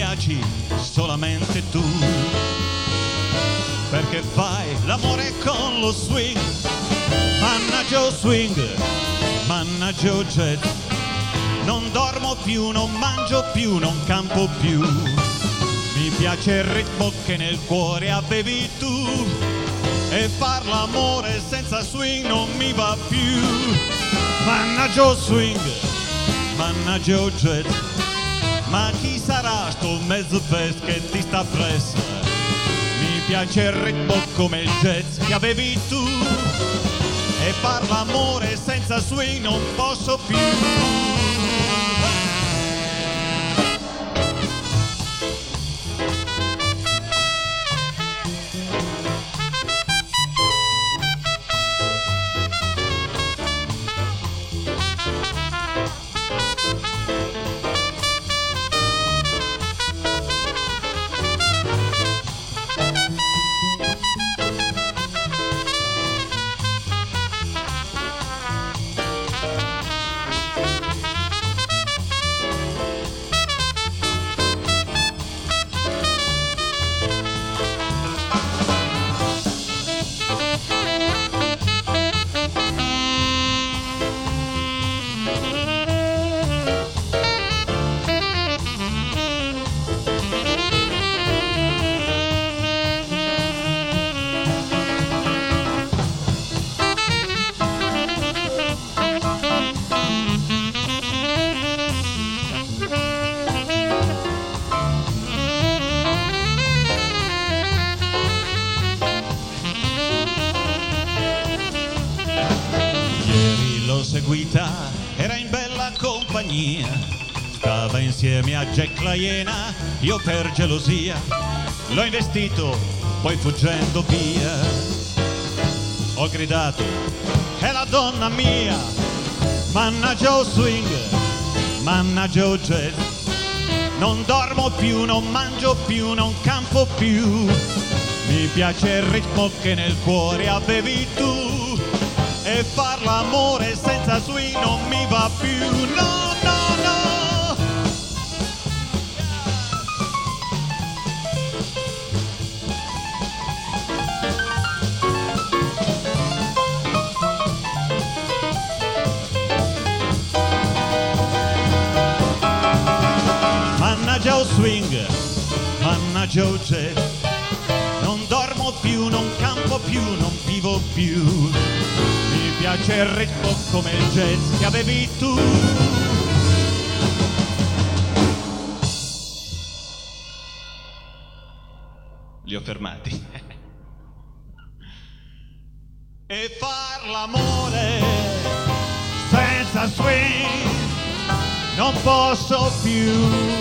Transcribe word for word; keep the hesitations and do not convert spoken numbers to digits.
piaci solamente tu, perché fai l'amore con lo swing. Mannaggia o swing, mannaggia o jazz, non dormo più, non mangio più, non campo più. Mi piace il ritmo che nel cuore avevi tu, e far l'amore senza swing non mi va più. Mannaggia o swing, mannaggia o jazz, ma chi sarà sto mezzo pes che ti sta presso? Mi piace il ritmo come il jazz che avevi tu, e far l'amore senza swing non posso più. Seguita, era in bella compagnia, stava insieme a Jack la Iena, io per gelosia l'ho investito, poi fuggendo via ho gridato, è la donna mia. Mannaggia o swing, mannaggia o jazz, non dormo più, non mangio più, non campo più. Mi piace il ritmo che nel cuore avevi tu, e far l'amore senza swing non mi va più, no, no, no. Mannaggia o swing, mannaggia o jazz, non dormo più, non campo più, non vivo più. Mi piace il ritmo come il jazz che avevi tu. Li ho fermati. E far l'amore senza swing non posso più.